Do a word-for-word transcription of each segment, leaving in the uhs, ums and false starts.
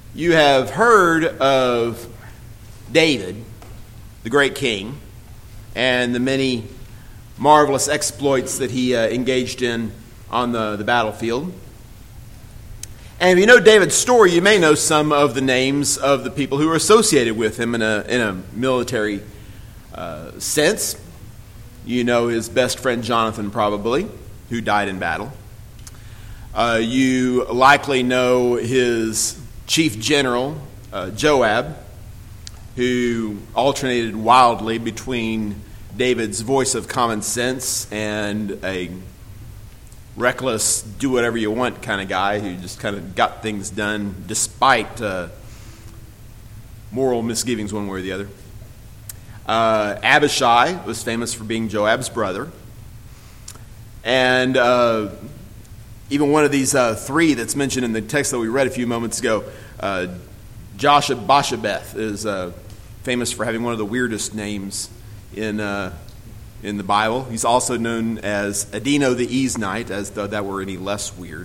You have heard of David, the great king, and the many marvelous exploits that he uh, engaged in on the, the battlefield. And if you know David's story, you may know some of the names of the people who are associated with him in a in a military uh, sense. You know his best friend Jonathan, probably, who died in battle. Uh, you likely know his chief general, uh, Joab, who alternated wildly between David's voice of common sense and a reckless, do-whatever-you-want kind of guy who just kind of got things done despite uh, moral misgivings one way or the other. Uh, Abishai was famous for being Joab's brother. And uh, even one of these uh, three that's mentioned in the text that we read a few moments ago, uh, Joshua-Basshebeth, is uh, famous for having one of the weirdest names in uh, in the Bible. He's also known as Adino the Eznite, as though that were any less weird.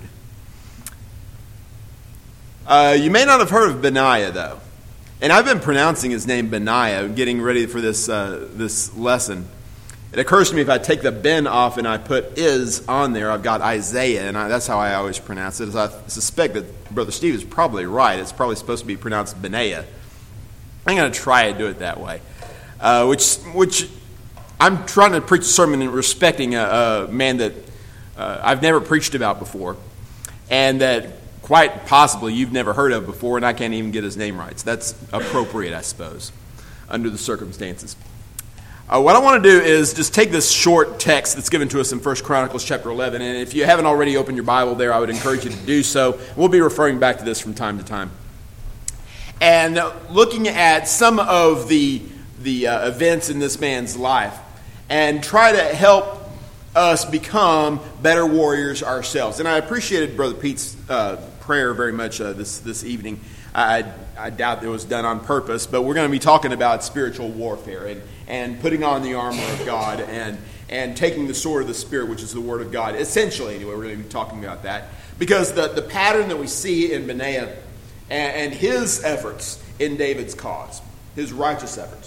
Uh, you may not have heard of Benaiah, though. And I've been pronouncing his name Benaiah, getting ready for this uh, this lesson. It occurs to me if I take the Ben off and I put is on there, I've got Isaiah, and I, that's how I always pronounce it. As I suspect that Brother Steve is probably right. It's probably supposed to be pronounced Benaiah. I'm going to try to do it that way, uh, which which I'm trying to preach a sermon in respecting a, a man that uh, I've never preached about before, and that quite possibly you've never heard of before, and I can't even get his name right. So that's appropriate, I suppose, under the circumstances. Uh, what I want to do is just take this short text that's given to us in First Chronicles chapter eleven, and if you haven't already opened your Bible there, I would encourage you to do so. We'll be referring back to this from time to time. And looking at some of the, the uh, events in this man's life, and try to help us become better warriors ourselves. And I appreciated Brother Pete's uh, prayer very much uh, this, this evening. I, I doubt it was done on purpose, but we're going to be talking about spiritual warfare and, and putting on the armor of God and, and taking the sword of the Spirit, which is the Word of God. Essentially, anyway, we're going to be talking about that. Because the, the pattern that we see in Benaiah and, and his efforts in David's cause, his righteous efforts,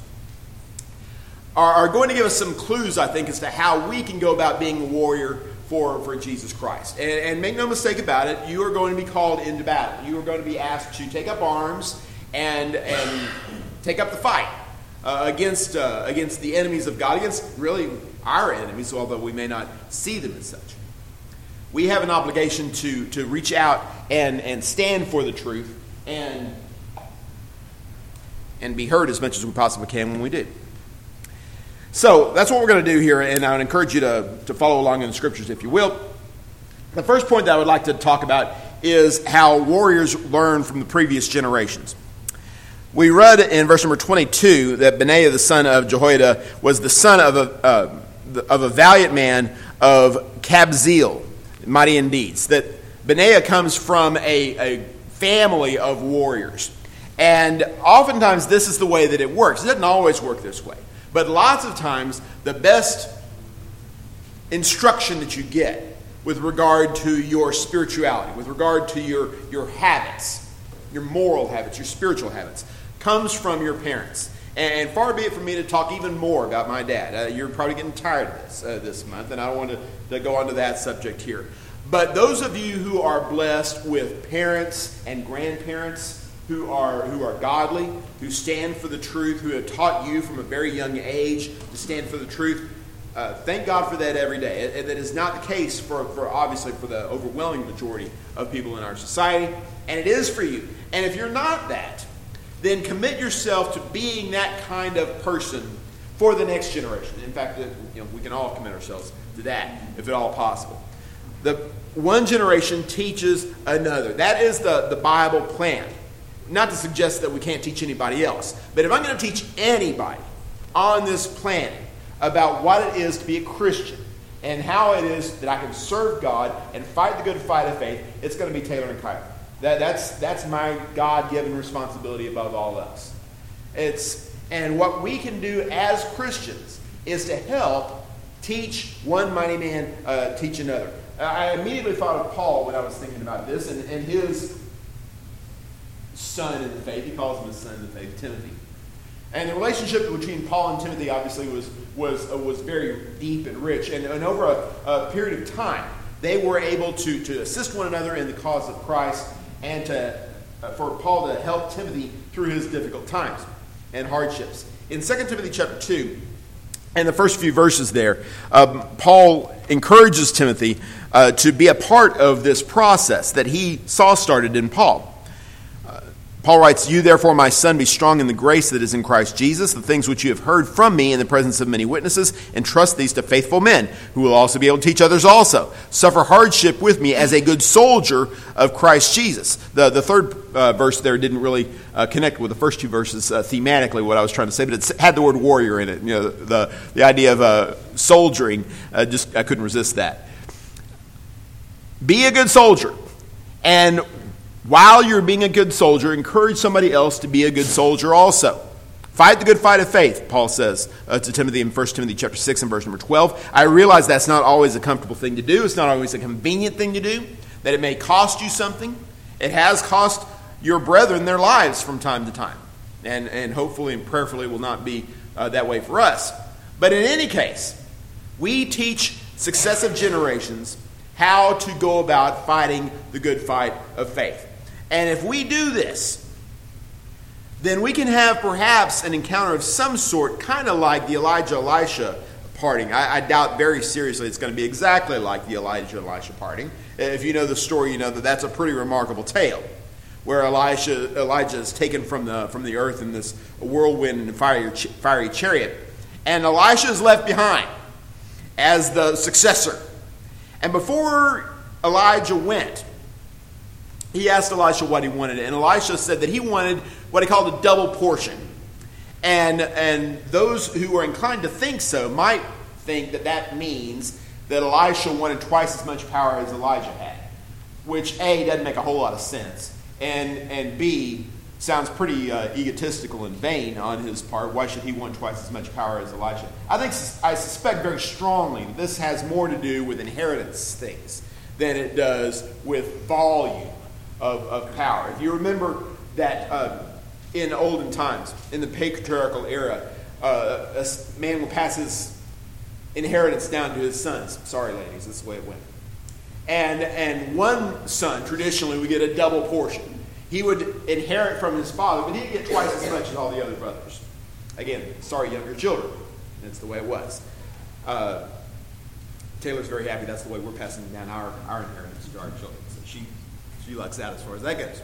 are, are going to give us some clues, I think, as to how we can go about being a warrior for, for Jesus Christ. And, and make no mistake about it, you are going to be called into battle. You are going to be asked to take up arms and, and take up the fight uh, against, uh, against the enemies of God, against really our enemies, although we may not see them as such. We have an obligation to, to reach out and, and stand for the truth and, and be heard as much as we possibly can when we do. So that's what we're going to do here, and I would encourage you to, to follow along in the scriptures if you will. The first point that I would like to talk about is how warriors learn from the previous generations. We read in verse number twenty-two that Benaiah the son of Jehoiada was the son of a, uh, of a valiant man of Kabzeel, mighty in deeds. That Benaiah comes from a, a family of warriors. And oftentimes this is the way that it works. It doesn't always work this way. But lots of times, the best instruction that you get with regard to your spirituality, with regard to your, your habits, your moral habits, your spiritual habits, comes from your parents. And far be it from me to talk even more about my dad. Uh, you're probably getting tired of this uh, this month, and I don't want to, to go on to that subject here. But those of you who are blessed with parents and grandparents who are who are godly, who stand for the truth, who have taught you from a very young age to stand for the truth, uh, thank God for that every day. It, it, that is not the case for, for obviously for the overwhelming majority of people in our society, and it is for you. And if you're not that, then commit yourself to being that kind of person for the next generation. In fact, you know, we can all commit ourselves to that, if at all possible. The one generation teaches another. That is the, the Bible plan. Not to suggest that we can't teach anybody else, but if I'm going to teach anybody on this planet about what it is to be a Christian and how it is that I can serve God and fight the good fight of faith, it's going to be Taylor and Kyler. That, that's that's my God-given responsibility above all else. It's and what we can do as Christians is to help teach one mighty man uh, teach another. I immediately thought of Paul when I was thinking about this, and, and his son in the faith. He calls him his son in the faith, Timothy. And the relationship between Paul and Timothy obviously was was uh, was very deep and rich. And, and over a, a period of time, they were able to, to assist one another in the cause of Christ and to uh, for Paul to help Timothy through his difficult times and hardships. In Second Timothy chapter two, and the first few verses there, um, Paul encourages Timothy uh, to be a part of this process that he saw started in Paul. Paul writes, "You therefore, my son, be strong in the grace that is in Christ Jesus. The things which you have heard from me in the presence of many witnesses, entrust these to faithful men, who will also be able to teach others also. Suffer hardship with me as a good soldier of Christ Jesus." The, the third uh, verse there didn't really uh, connect with the first two verses uh, thematically, what I was trying to say, but it had the word warrior in it. You know, the, the idea of uh, soldiering, uh, just I couldn't resist that. Be a good soldier. And while you're being a good soldier, encourage somebody else to be a good soldier also. Fight the good fight of faith, Paul says uh, to Timothy in First Timothy chapter six and verse number twelve. I realize that's not always a comfortable thing to do. It's not always a convenient thing to do. That it may cost you something. It has cost your brethren their lives from time to time. And, and hopefully and prayerfully will not be uh, that way for us. But in any case, we teach successive generations how to go about fighting the good fight of faith. And if we do this, then we can have perhaps an encounter of some sort, kind of like the Elijah-Elisha parting. I, I doubt very seriously it's going to be exactly like the Elijah-Elisha parting. If you know the story, you know that that's a pretty remarkable tale, where Elisha, Elijah is taken from the from the earth in this whirlwind and fiery, fiery chariot, and Elisha is left behind as the successor. And before Elijah went, he asked Elisha what he wanted, and Elisha said that he wanted what he called a double portion. And and those who are inclined to think so might think that that means that Elisha wanted twice as much power as Elijah had, which A, doesn't make a whole lot of sense, and and B, sounds pretty uh, egotistical and vain on his part. Why should he want twice as much power as Elijah? I think I suspect very strongly that this has more to do with inheritance things than it does with volume Of, of power. If you remember that uh, in olden times, in the patriarchal era, uh, a man will pass his inheritance down to his sons. Sorry, ladies, that's the way it went. And and one son traditionally would get a double portion. He would inherit from his father, but he'd get twice as much as all the other brothers. Again, sorry, younger children. That's the way it was. Uh, Taylor's very happy. That's the way we're passing down our, our inheritance to our children. So she. She likes that as far as that goes.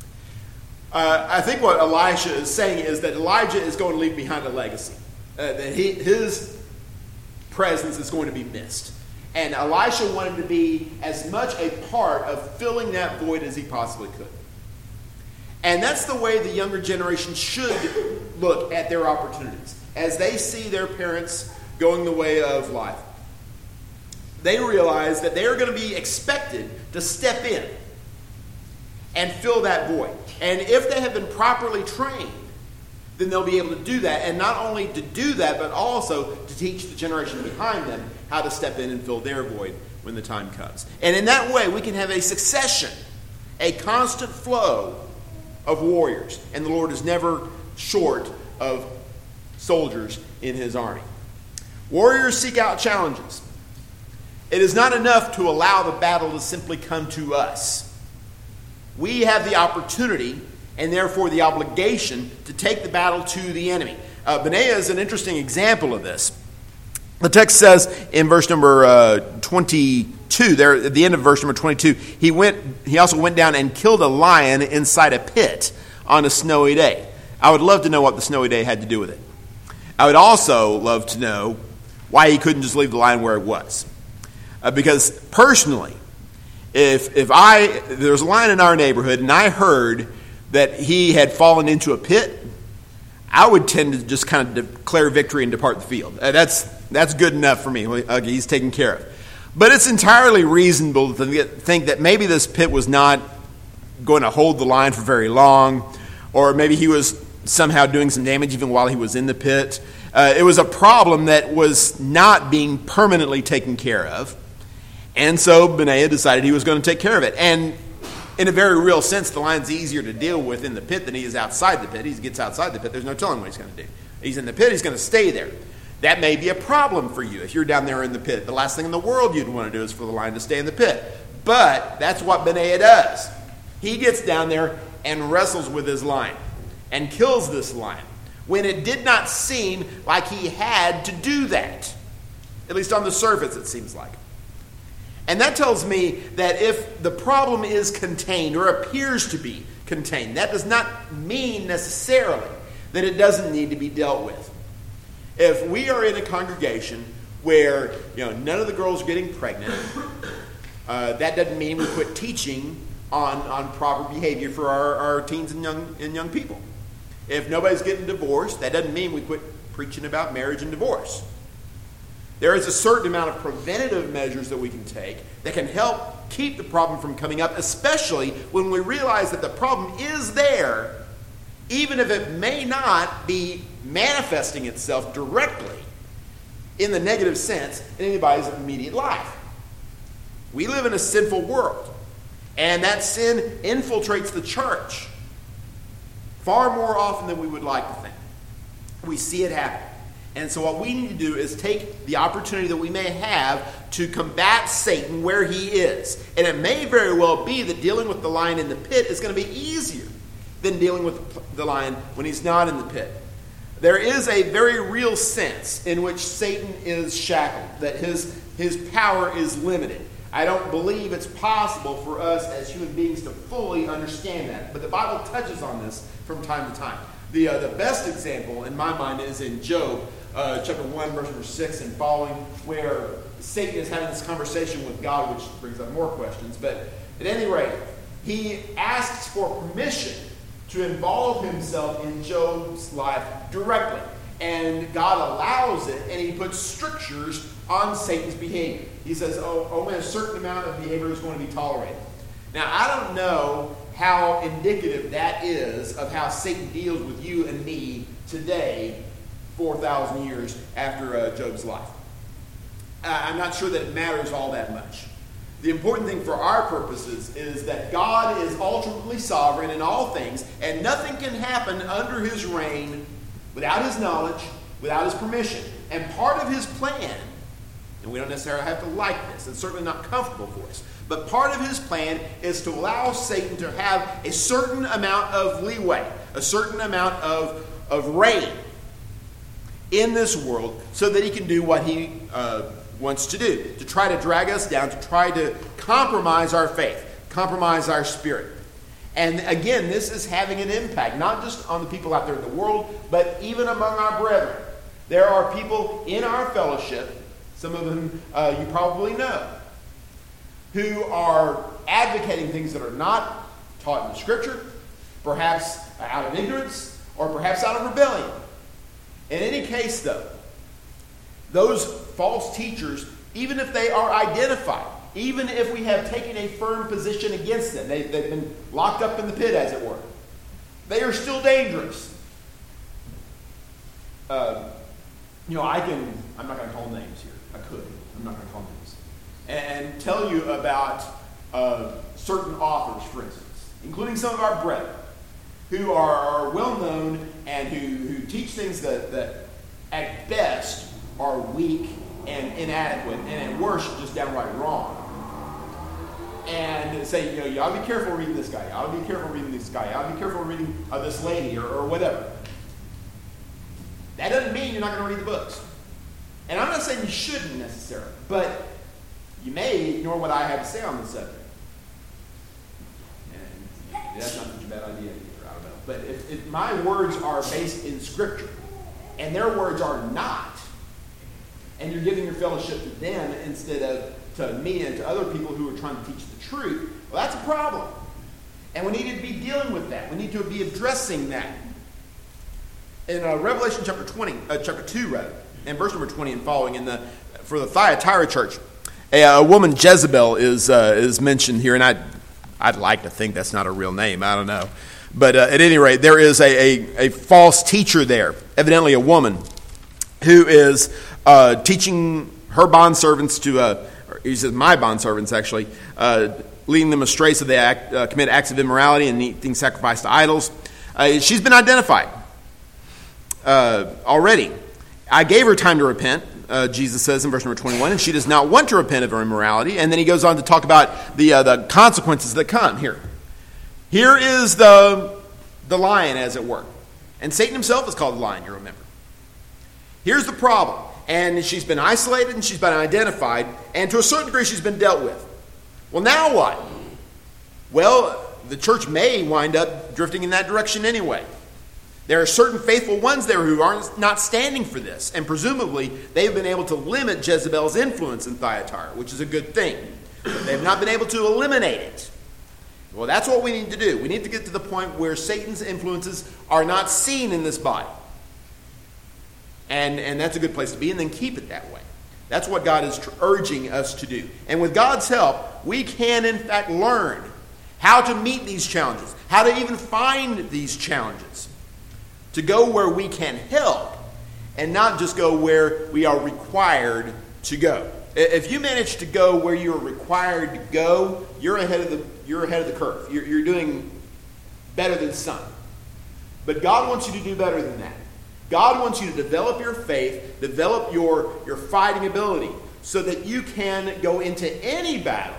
Uh, I think what Elisha is saying is that Elijah is going to leave behind a legacy. Uh, that he, his presence is going to be missed. And Elisha wanted to be as much a part of filling that void as he possibly could. And that's the way the younger generation should look at their opportunities. As they see their parents going the way of life, they realize that they are going to be expected to step in and fill that void. And if they have been properly trained, then they'll be able to do that. And not only to do that, but also to teach the generation behind them how to step in and fill their void when the time comes. And in that way, we can have a succession, a constant flow of warriors. And the Lord is never short of soldiers in his army. Warriors seek out challenges. It is not enough to allow the battle to simply come to us. We have the opportunity and therefore the obligation to take the battle to the enemy. Uh, Benaiah is an interesting example of this. The text says in verse number uh, twenty-two, there at the end of verse number twenty-two, he went. He also went down and killed a lion inside a pit on a snowy day. I would love to know what the snowy day had to do with it. I would also love to know why he couldn't just leave the lion where it was. Uh, because personally, If if I there's a lion in our neighborhood and I heard that he had fallen into a pit, I would tend to just kind of declare victory and depart the field. Uh, that's that's good enough for me. Okay, he's taken care of. But it's entirely reasonable to think that maybe this pit was not going to hold the lion for very long, or maybe he was somehow doing some damage even while he was in the pit. Uh, it was a problem that was not being permanently taken care of. And so Benaiah decided he was going to take care of it. And in a very real sense, the lion's easier to deal with in the pit than he is outside the pit. He gets outside the pit, there's no telling what he's going to do. He's in the pit, he's going to stay there. That may be a problem for you if you're down there in the pit. The last thing in the world you'd want to do is for the lion to stay in the pit. But that's what Benaiah does. He gets down there and wrestles with his lion and kills this lion when it did not seem like he had to do that. At least on the surface, it seems like. And that tells me that if the problem is contained or appears to be contained, that does not mean necessarily that it doesn't need to be dealt with. If we are in a congregation where, you know, none of the girls are getting pregnant, uh, that doesn't mean we quit teaching on, on proper behavior for our, our teens and young and young people. If nobody's getting divorced, that doesn't mean we quit preaching about marriage and divorce. There is a certain amount of preventative measures that we can take that can help keep the problem from coming up, especially when we realize that the problem is there, even if it may not be manifesting itself directly in the negative sense in anybody's immediate life. We live in a sinful world, and that sin infiltrates the church far more often than we would like to think. We see it happen. And so what we need to do is take the opportunity that we may have to combat Satan where he is. And it may very well be that dealing with the lion in the pit is going to be easier than dealing with the lion when he's not in the pit. There is a very real sense in which Satan is shackled, that his, his power is limited. I don't believe it's possible for us as human beings to fully understand that. But the Bible touches on this from time to time. The, uh, the best example in my mind is in Job, uh, chapter one, verse number six and following, where Satan is having this conversation with God, which brings up more questions. But at any rate, he asks for permission to involve himself in Job's life directly. And God allows it, and he puts strictures on Satan's behavior. He says, oh, only a certain amount of behavior is going to be tolerated. Now, I don't know how indicative that is of how Satan deals with you and me today, four thousand years after uh, Job's life. Uh, I'm not sure that it matters all that much. The important thing for our purposes is that God is ultimately sovereign in all things, and nothing can happen under his reign without his knowledge, without his permission. And part of his plan, and we don't necessarily have to like this, it's certainly not comfortable for us, but part of his plan is to allow Satan to have a certain amount of leeway, a certain amount of, of reign in this world so that he can do what he uh, wants to do, to try to drag us down, to try to compromise our faith, compromise our spirit. And again, this is having an impact, not just on the people out there in the world, but even among our brethren. There are people in our fellowship, some of them uh, you probably know, who are advocating things that are not taught in the Scripture, perhaps out of ignorance, or perhaps out of rebellion. In any case, though, those false teachers, even if they are identified, even if we have taken a firm position against them, they, they've been locked up in the pit, as it were, they are still dangerous. Uh, you know, I can, I'm not going to call names here. I could. I'm not going to call names. And, and tell you about uh, certain authors, for instance, including some of our brethren, who are, are well known and who, who teach things that, that at best are weak and inadequate, and at worst just downright wrong. And say, you know, you ought to be careful reading this guy, you ought to be careful reading this guy, you ought to be careful reading uh, this lady, or, or whatever. That doesn't mean you're not going to read the books. And I'm not saying you shouldn't necessarily, but you may ignore what I have to say on the subject. And that's not such a bad idea either, I don't know. But if, if my words are based in Scripture, and their words are not, and you're giving your fellowship to them instead of to me and to other people who are trying to teach the truth, well, that's a problem. And we need to be dealing with that. We need to be addressing that. In uh, Revelation chapter twenty, uh, chapter two, rather, and verse number twenty and following, in the for the Thyatira church, a, a woman Jezebel is uh, is mentioned here, and I I'd, I'd like to think that's not a real name. I don't know, but uh, at any rate, there is a, a a false teacher there, evidently a woman, who is uh, teaching her bondservants to. Uh, He says, my bondservants, actually, uh, leading them astray so they act, uh, commit acts of immorality and eat things sacrificed to idols. Uh, she's been identified uh, already. I gave her time to repent, uh, Jesus says in verse number twenty-one, and she does not want to repent of her immorality. And then he goes on to talk about the uh, the consequences that come here. Here is the, the lion, as it were. And Satan himself is called the lion, you remember. Here's the problem. And she's been isolated and she's been identified, and to a certain degree she's been dealt with. Well, now what? Well, the church may wind up drifting in that direction anyway. There are certain faithful ones there who are not standing for this, and presumably they've been able to limit Jezebel's influence in Thyatira, which is a good thing. But they've not been able to eliminate it. Well, that's what we need to do. We need to get to the point where Satan's influences are not seen in this body. And, and that's a good place to be, and then keep it that way. That's what God is tr- urging us to do. And with God's help, we can, in fact, learn how to meet these challenges, how to even find these challenges, to go where we can help and not just go where we are required to go. If you manage to go where you're required to go, you're ahead of the, you're ahead of the curve. You're, you're doing better than some. But God wants you to do better than that. God wants you to develop your faith, develop your, your fighting ability, so that you can go into any battle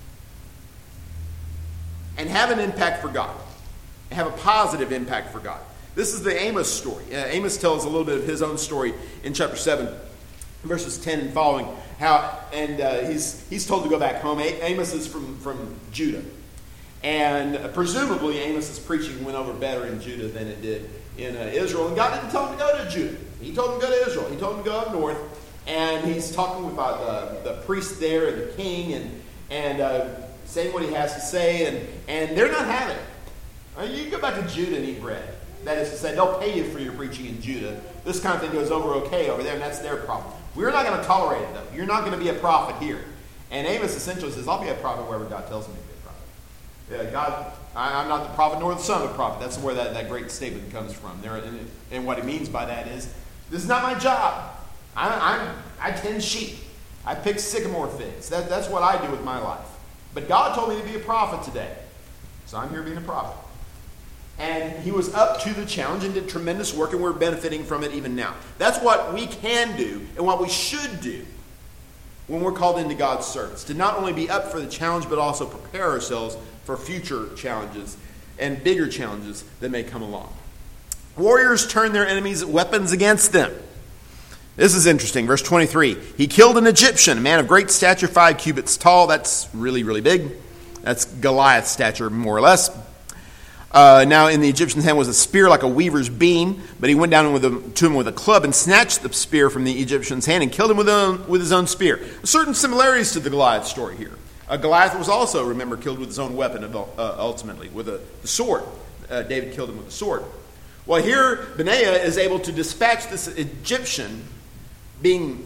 and have an impact for God, and have a positive impact for God. This is the Amos story. Uh, Amos tells a little bit of his own story in chapter seven, verses ten and following. How and uh, he's he's told to go back home. A- Amos is from, from Judah, and uh, presumably Amos's preaching went over better in Judah than it did in uh, Israel. And God didn't tell him to go to Judah. He told him to go to Israel. He told him to go up north, and he's talking with uh, the, the priest there and the king, and and uh, saying what he has to say, and and they're not having it. Uh, you can go back to Judah and eat bread. That is to say, they'll pay you for your preaching in Judah. This kind of thing goes over okay over there, and that's their problem. We're not going to tolerate it, though. You're not going to be a prophet here. And Amos essentially says, I'll be a prophet wherever God tells me to be a prophet. Yeah, God, I, I'm not the prophet nor the son of a prophet. That's where that, that great statement comes from. There, and, and what he means by that is, this is not my job. I, I'm, I tend sheep. I pick sycamore figs. That, that's what I do with my life. But God told me to be a prophet today. So I'm here being a prophet. And he was up to the challenge and did tremendous work, and we're benefiting from it even now. That's what we can do and what we should do when we're called into God's service. To not only be up for the challenge, but also prepare ourselves for future challenges and bigger challenges that may come along. Warriors turn their enemies' weapons against them. This is interesting. Verse twenty-three. He killed an Egyptian, a man of great stature, five cubits tall. That's really, really big. That's Goliath's stature, more or less. Uh, now in the Egyptian's hand was a spear like a weaver's beam, but he went down with a, to him with a club and snatched the spear from the Egyptian's hand and killed him with, a, with his own spear. Certain similarities to the Goliath story here. Uh, Goliath was also, remember, killed with his own weapon uh, ultimately, with a the sword. Uh, David killed him with a sword. Well, here Benaiah is able to dispatch this Egyptian being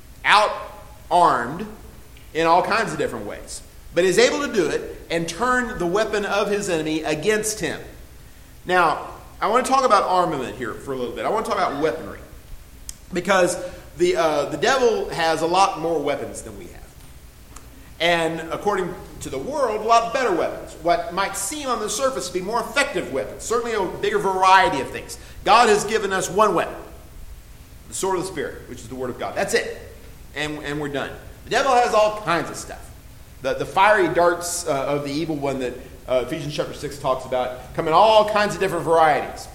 out-armed in all kinds of different ways. But is able to do it and turn the weapon of his enemy against him. Now, I want to talk about armament here for a little bit. I want to talk about weaponry. Because the uh, the devil has a lot more weapons than we have. And according to the world, a lot better weapons. What might seem on the surface to be more effective weapons. Certainly a bigger variety of things. God has given us one weapon. The sword of the Spirit, which is the Word of God. That's it. And, and we're done. The devil has all kinds of stuff. The, the fiery darts uh, of the evil one that uh, Ephesians chapter six talks about come in all kinds of different varieties.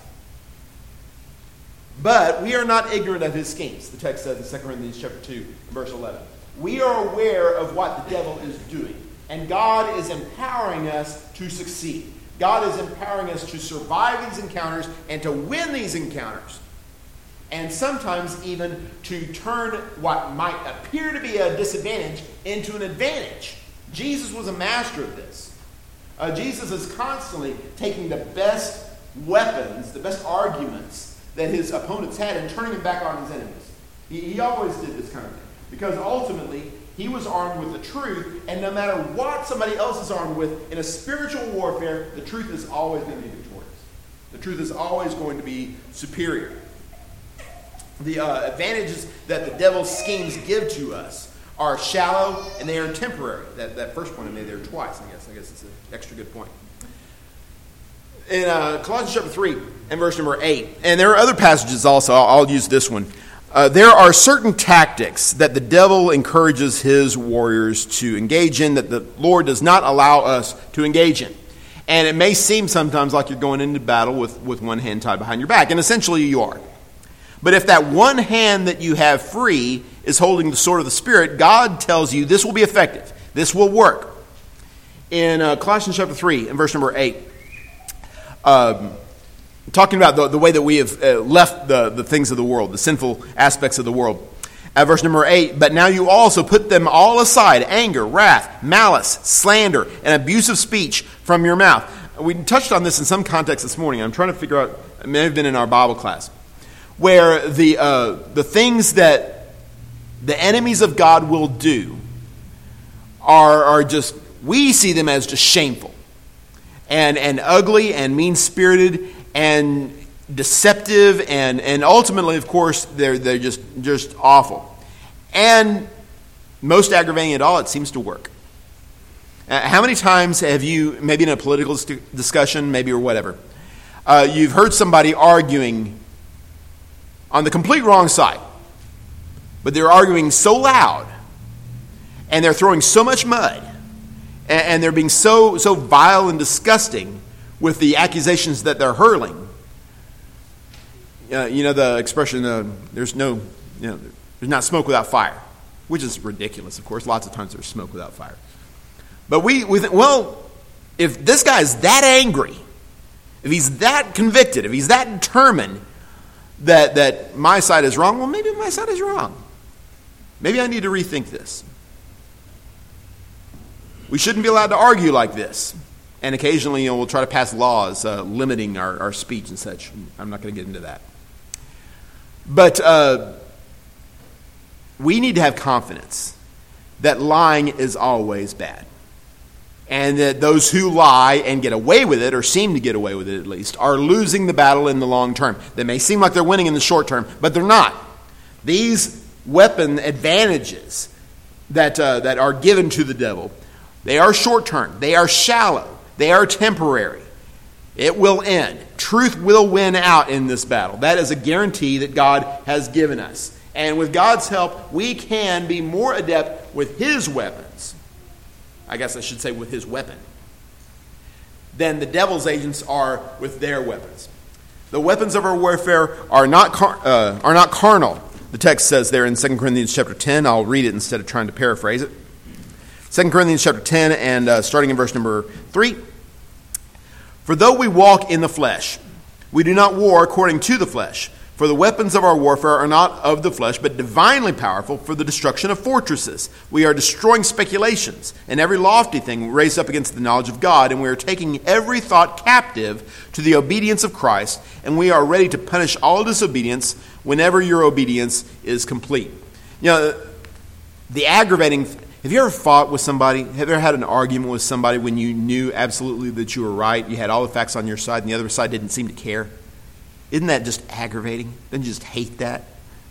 But we are not ignorant of his schemes, the text says in Second Corinthians chapter two, verse eleven. We are aware of what the devil is doing. And God is empowering us to succeed. God is empowering us to survive these encounters and to win these encounters. And sometimes even to turn what might appear to be a disadvantage into an advantage. Jesus was a master of this. Uh, Jesus is constantly taking the best weapons, the best arguments that his opponents had and turning them back on his enemies. He, he always did this kind of thing. Because ultimately, he was armed with the truth, and no matter what somebody else is armed with, in a spiritual warfare, the truth is always going to be victorious. The truth is always going to be superior. The uh, advantages that the devil's schemes give to us are shallow, and they are temporary. That, that first point I made there twice, I guess. I guess it's an extra good point. In uh, Colossians chapter three and verse number eight, and there are other passages also, I'll, I'll use this one. Uh, there are certain tactics that the devil encourages his warriors to engage in that the Lord does not allow us to engage in. And it may seem sometimes like you're going into battle with, with one hand tied behind your back, and essentially you are. But if that one hand that you have free is holding the sword of the Spirit, God tells you this will be effective. This will work. In uh, Colossians chapter three and verse number eight, um, talking about the, the way that we have uh, left the, the things of the world, the sinful aspects of the world. At verse number eight, but now you also put them all aside, anger, wrath, malice, slander, and abusive speech from your mouth. We touched on this in some context this morning. I'm trying to figure out, it may have been in our Bible class, where the uh, the things that the enemies of God will do are, are just, we see them as just shameful and, and ugly and mean-spirited and deceptive, and, and ultimately, of course, they're they're just just awful. And most aggravating at all, it seems to work. Uh, how many times have you, maybe in a political st- discussion, maybe or whatever, uh, you've heard somebody arguing on the complete wrong side, but they're arguing so loud, and they're throwing so much mud, and, and they're being so so vile and disgusting with the accusations that they're hurling. Uh, you know the expression, uh, there's no, you know, there's not smoke without fire, which is ridiculous, of course. Lots of times there's smoke without fire. But we, we think, well, if this guy is that angry, if he's that convicted, if he's that determined that, that my side is wrong, well, maybe my side is wrong. Maybe I need to rethink this. We shouldn't be allowed to argue like this. And occasionally, you know, we'll try to pass laws uh, limiting our, our speech and such. I'm not going to get into that. But uh, we need to have confidence that lying is always bad. And that those who lie and get away with it, or seem to get away with it at least, are losing the battle in the long term. They may seem like they're winning in the short term, but they're not. These weapon advantages that uh, that are given to the devil, they are short term. They are shallow. They are temporary. It will end. Truth will win out in this battle. That is a guarantee that God has given us. And with God's help, we can be more adept with His weapons. I guess I should say with His weapon. Than the devil's agents are with their weapons. The weapons of our warfare are not car- uh, are not carnal. The text says there in Second Corinthians chapter ten. I'll read it instead of trying to paraphrase it. Second Corinthians chapter ten, and uh, starting in verse number three. For though we walk in the flesh, we do not war according to the flesh. For the weapons of our warfare are not of the flesh, but divinely powerful for the destruction of fortresses. We are destroying speculations and every lofty thing raised up against the knowledge of God, and we are taking every thought captive to the obedience of Christ, and we are ready to punish all disobedience whenever your obedience is complete. You know, the aggravating... Have you ever fought with somebody? Have you ever had an argument with somebody when you knew absolutely that you were right, you had all the facts on your side, and the other side didn't seem to care? Isn't that just aggravating? Don't you just hate that?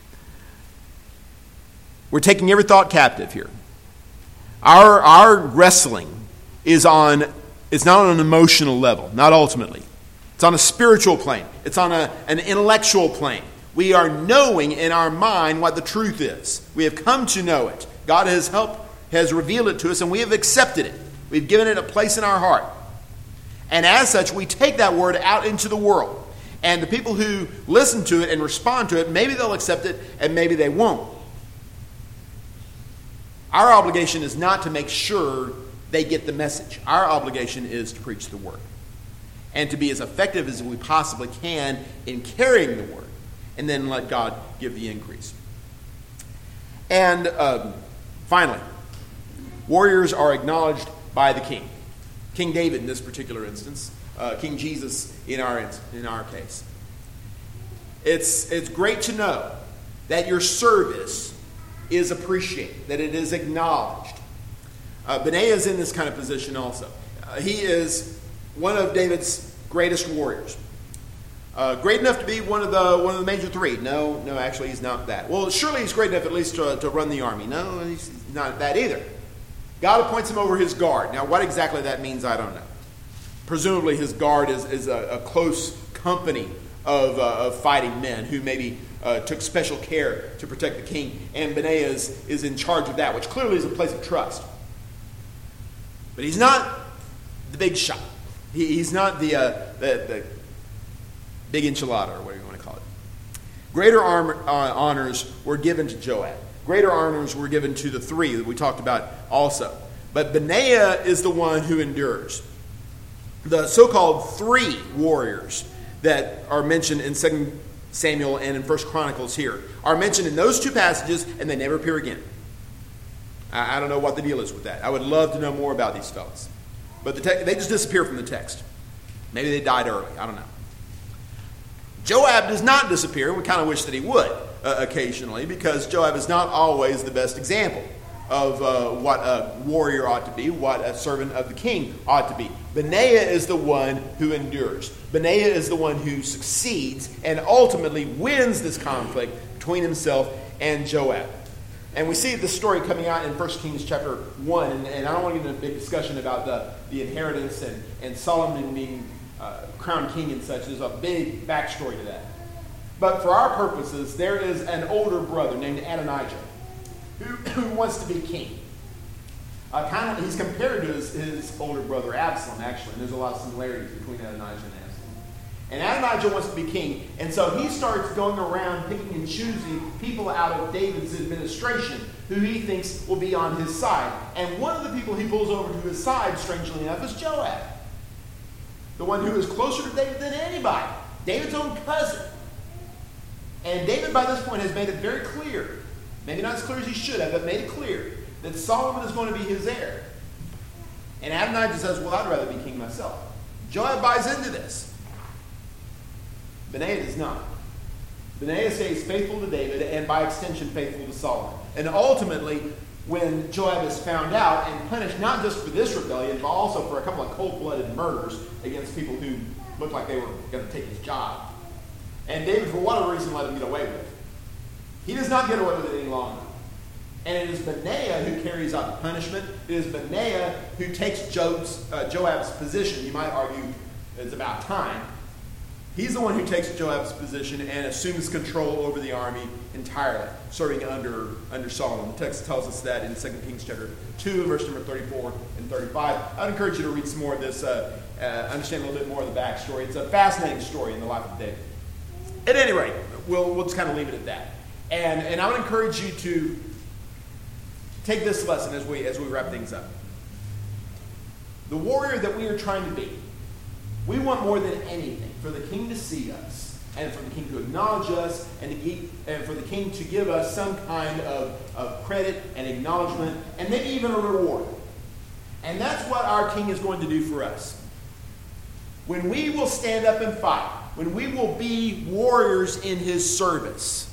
We're taking every thought captive here. Our our wrestling is on, it's not on an emotional level, not ultimately. It's on a spiritual plane. It's on a, an intellectual plane. We are knowing in our mind what the truth is. We have come to know it. God has helped, has revealed it to us, and we have accepted it. We've given it a place in our heart. And as such, we take that word out into the world. And the people who listen to it and respond to it, maybe they'll accept it and maybe they won't. Our obligation is not to make sure they get the message. Our obligation is to preach the word. And to be as effective as we possibly can in carrying the word. And then let God give the increase. And um, finally, warriors are acknowledged by the king. King David in this particular instance. Uh, King Jesus in our in our case. It's it's great to know that your service is appreciated, that it is acknowledged. Uh, Benaiah is in this kind of position also. Uh, he is one of David's greatest warriors. Uh, great enough to be one of the one of the major three? No, no, actually he's not that. Well, surely he's great enough at least to, to run the army. No, he's not that either. God appoints him over his guard. Now, what exactly that means, I don't know. Presumably his guard is, is a, a close company of, uh, of fighting men who maybe uh, took special care to protect the king. And Benaiah is, is in charge of that, which clearly is a place of trust. But he's not the big shot. He, he's not the, uh, the, the big enchilada, or whatever you want to call it. Greater armor, uh, honors were given to Joab. Greater honors were given to the three that we talked about also. But Benaiah is the one who endures. The so-called three warriors that are mentioned in Second Samuel and in First Chronicles here are mentioned in those two passages, and they never appear again. I, I don't know what the deal is with that. I would love to know more about these fellas. But the te- they just disappear from the text. Maybe they died early. I don't know. Joab does not disappear, and we kind of wish that he would uh, occasionally, because Joab is not always the best example of uh, what a warrior ought to be, what a servant of the king ought to be. Benaiah is the one who endures. Benaiah is the one who succeeds and ultimately wins this conflict between himself and Joab. And we see the story coming out in First Kings chapter one, and, and I don't want to get into a big discussion about the, the inheritance and, and Solomon being uh, crowned king and such. There's a big backstory to that. But for our purposes, there is an older brother named Adonijah who, who wants to be king. Uh, kind of, he's compared to his, his older brother Absalom, actually. And there's a lot of similarities between Adonijah and Absalom. And Adonijah wants to be king. And so he starts going around picking and choosing people out of David's administration who he thinks will be on his side. And one of the people he pulls over to his side, strangely enough, is Joab. The one who is closer to David than anybody. David's own cousin. And David, by this point, has made it very clear, maybe not as clear as he should have, but made it clear that Solomon is going to be his heir. And Adonijah says, well, I'd rather be king myself. Joab buys into this. Benaiah does not. Benaiah stays faithful to David and by extension faithful to Solomon. And ultimately, when Joab is found out and punished not just for this rebellion, but also for a couple of cold-blooded murders against people who looked like they were going to take his job. And David, for whatever reason, let him get away with it. He does not get away with it any longer. And it is Benaiah who carries out the punishment. It is Benaiah who takes Job's, uh, Joab's position. You might argue it's about time. He's the one who takes Joab's position and assumes control over the army entirely, serving under, under Solomon. The text tells us that in Second Kings chapter two, verse number thirty-four and thirty-five. I'd encourage you to read some more of this, uh, uh, understand a little bit more of the backstory. It's a fascinating story in the life of David. At any rate, we'll, we'll just kind of leave it at that. And, and I would encourage you to take this lesson as we, as we wrap things up. The warrior that we are trying to be, we want more than anything for the king to see us and for the king to acknowledge us and, to keep, and for the king to give us some kind of, of credit and acknowledgement and maybe even a reward. And that's what our king is going to do for us. When we will stand up and fight, when we will be warriors in his service,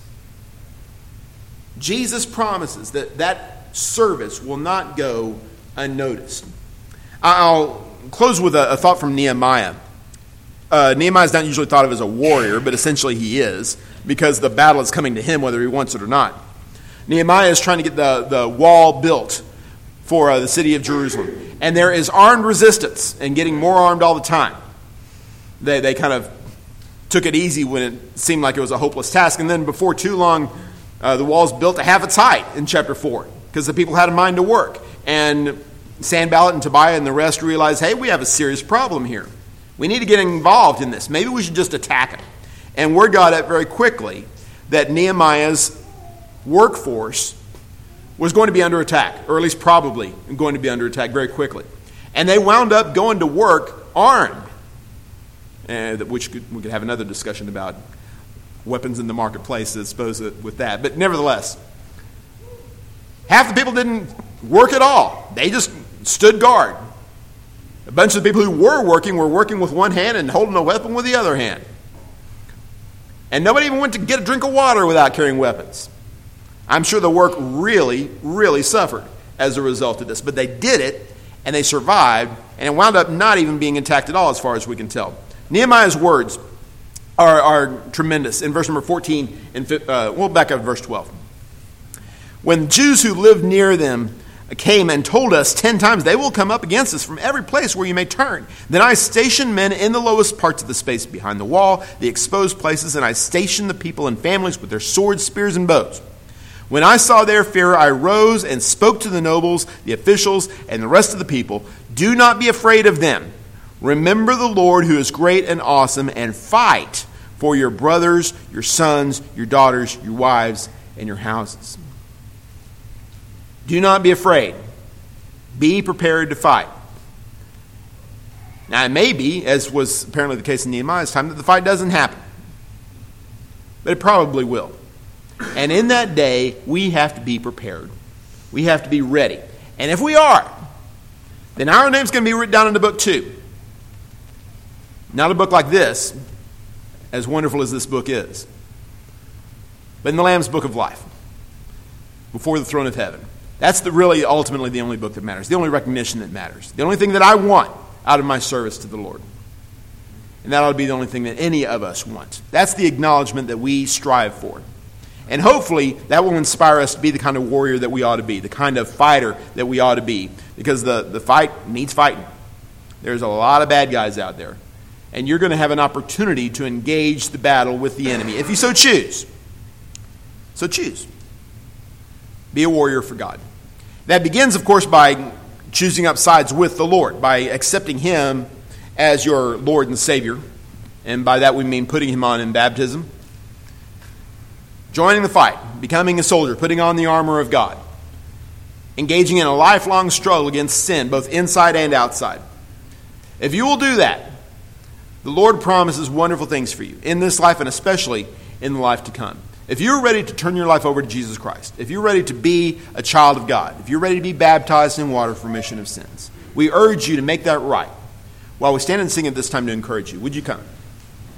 Jesus promises that that service will not go unnoticed. I'll close with a, a thought from Nehemiah. Uh, Nehemiah is not usually thought of as a warrior, but essentially he is, because the battle is coming to him whether he wants it or not. Nehemiah is trying to get the, the wall built for uh, the city of Jerusalem. And there is armed resistance and getting more armed all the time. They, they kind of took it easy when it seemed like it was a hopeless task. And then before too long, uh, the wall's built to half its height in chapter four because the people had a mind to work. And Sanballat and Tobiah and the rest realized, hey, we have a serious problem here. We need to get involved in this. Maybe we should just attack it. And word got out very quickly that Nehemiah's workforce was going to be under attack, or at least probably going to be under attack very quickly. And they wound up going to work armed, uh, which could, we could have another discussion about weapons in the marketplace, I suppose, with that. But nevertheless, half the people didn't work at all. They just stood guard. A bunch of the people who were working were working with one hand and holding a weapon with the other hand. And nobody even went to get a drink of water without carrying weapons. I'm sure the work really, really suffered as a result of this. But they did it, and they survived, and it wound up not even being attacked at all as far as we can tell. Nehemiah's words are, are tremendous. In verse number fourteen, and uh, we'll back up to verse twelve. When Jews who lived near them came and told us ten times, they will come up against us from every place where you may turn. Then I stationed men in the lowest parts of the space behind the wall, the exposed places, and I stationed the people in families with their swords, spears, and bows. When I saw their fear, I rose and spoke to the nobles, the officials, and the rest of the people. Do not be afraid of them. Remember the Lord who is great and awesome, and fight for your brothers, your sons, your daughters, your wives, and your houses. Do not be afraid. Be prepared to fight. Now, it may be, as was apparently the case in Nehemiah's time, that the fight doesn't happen. But it probably will. And in that day, we have to be prepared. We have to be ready. And if we are, then our name's going to be written down in the book too. Not a book like this, as wonderful as this book is, but in the Lamb's book of life, before the throne of heaven. That's the really ultimately the only book that matters, the only recognition that matters, the only thing that I want out of my service to the Lord. And that ought to be the only thing that any of us want. That's the acknowledgement that we strive for. And hopefully that will inspire us to be the kind of warrior that we ought to be, the kind of fighter that we ought to be, because the, the fight needs fighting. There's a lot of bad guys out there. And you're going to have an opportunity to engage the battle with the enemy, if you so choose. So choose. Be a warrior for God. That begins, of course, by choosing up sides with the Lord, by accepting Him as your Lord and Savior. And by that we mean putting Him on in baptism. Joining the fight, becoming a soldier, putting on the armor of God. Engaging in a lifelong struggle against sin, both inside and outside. If you will do that, the Lord promises wonderful things for you in this life and especially in the life to come. If you're ready to turn your life over to Jesus Christ, if you're ready to be a child of God, if you're ready to be baptized in water for remission of sins, we urge you to make that right. While we stand and sing at this time to encourage you, would you come?